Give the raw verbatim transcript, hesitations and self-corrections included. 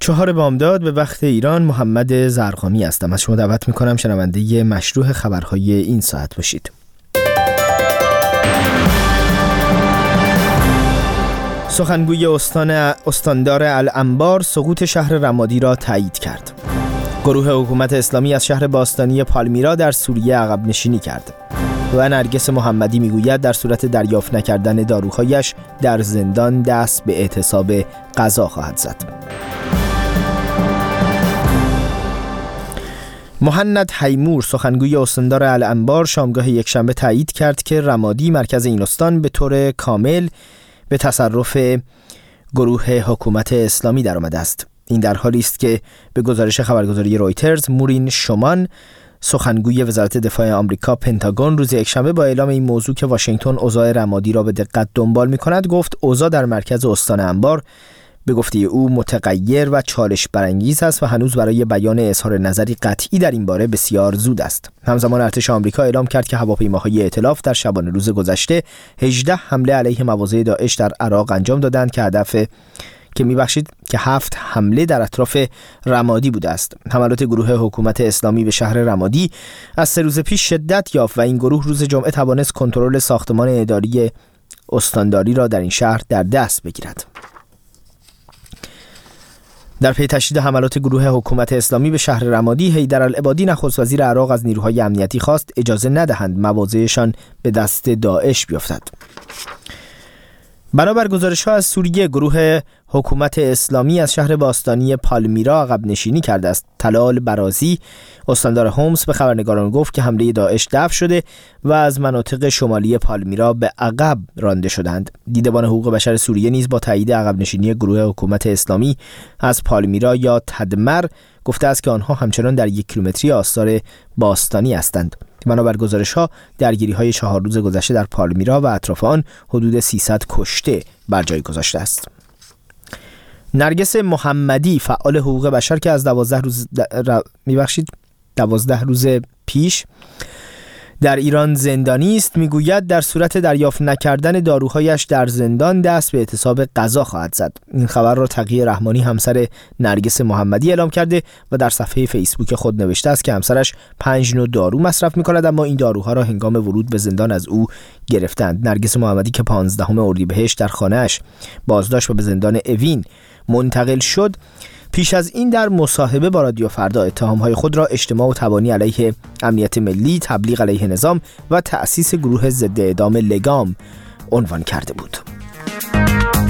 چهار بامداد به وقت ایران. محمد زرقامی هستم. از شما دعوت میکنم شنونده مشروع خبرهای این ساعت باشید. سخنگوی استان استاندار الانبار سقوط شهر رمادی را تایید کرد. گروه حکومت اسلامی از شهر باستانی پالمیرا در سوریه عقب نشینی کرد. و نرگس محمدی میگوید در صورت دریافت نکردن داروهایش در زندان دست به اعتصاب غذا خواهد زد. مهند حیمور سخنگوی استاندار الانبار شامگاه یکشنبه تایید کرد که رمادی مرکز این استان به طور کامل به تصرف گروه حکومت اسلامی درآمده است. این در حالی است که به گزارش خبرگزاری رویترز مورین شومان سخنگوی وزارت دفاع آمریکا پنتاگون روز یکشنبه با اعلام این موضوع که واشنگتن اوضاع رمادی را به دقت دنبال می‌کند گفت اوضاع در مرکز استان انبار به گفته او متغیر و چالش برانگیز است و هنوز برای بیان اظهار نظری قطعی در این باره بسیار زود است. همزمان ارتش آمریکا اعلام کرد که هواپیماهای ائتلاف در شبانه روز گذشته هجده حمله علیه مواضع داعش در عراق انجام دادند که هدف که میبخشید که هفت حمله در اطراف رمادی بوده است. حملات گروه حکومت اسلامی به شهر رمادی از سه روز پیش شدت یافت و این گروه روز جمعه توانست کنترل ساختمان اداری استانداری را در این شهر در دست بگیرد. در پی تشدید حملات گروه حکومت اسلامی به شهر رمادی، حیدرالعبادی نخست وزیر عراق از نیروهای امنیتی خواست اجازه ندهند مواضعشان به دست داعش بیفتد. بنابر گزارش‌ها از سوریه، گروه حکومت اسلامی از شهر باستانی پالمیرا عقب نشینی کرده است. طلال برازی استاندار هومس به خبرنگاران گفت که حمله داعش دفع شده و از مناطق شمالی پالمیرا به عقب رانده شدند. دیدبان حقوق بشر سوریه نیز با تایید عقب نشینی گروه حکومت اسلامی از پالمیرا یا تدمر گفته است که آنها همچنان در یک کیلومتری آستار باستانی هستند. بنابر گزارش‌ها درگیری‌های چهار روز گذشته در پالمیرا و اطراف آن حدود سیصد کشته بر جای گذاشته است. نرگس محمدی فعال حقوق بشر که از دوازده روز در... میبخشید دوازده روز پیش در ایران زندانی است میگوید در صورت دریافت نکردن داروهایش در زندان دست به اعتصاب غذا خواهد زد. این خبر را تقی رحمانی همسر نرگس محمدی اعلام کرده و در صفحه فیسبوک خود نوشته است که همسرش پنج نوع دارو مصرف می‌کند اما این داروها را هنگام ورود به زندان از او گرفتند. نرگس محمدی که پانزدهم اردیبهشت در خانه‌اش بازداشت و به زندان اوین منتقل شد، پیش از این در مصاحبه با رادیو فردا اتهام‌های خود را اجتماع و تبانی علیه امنیت ملی، تبلیغ علیه نظام و تأسیس گروه ضد اعدام لگام عنوان کرده بود.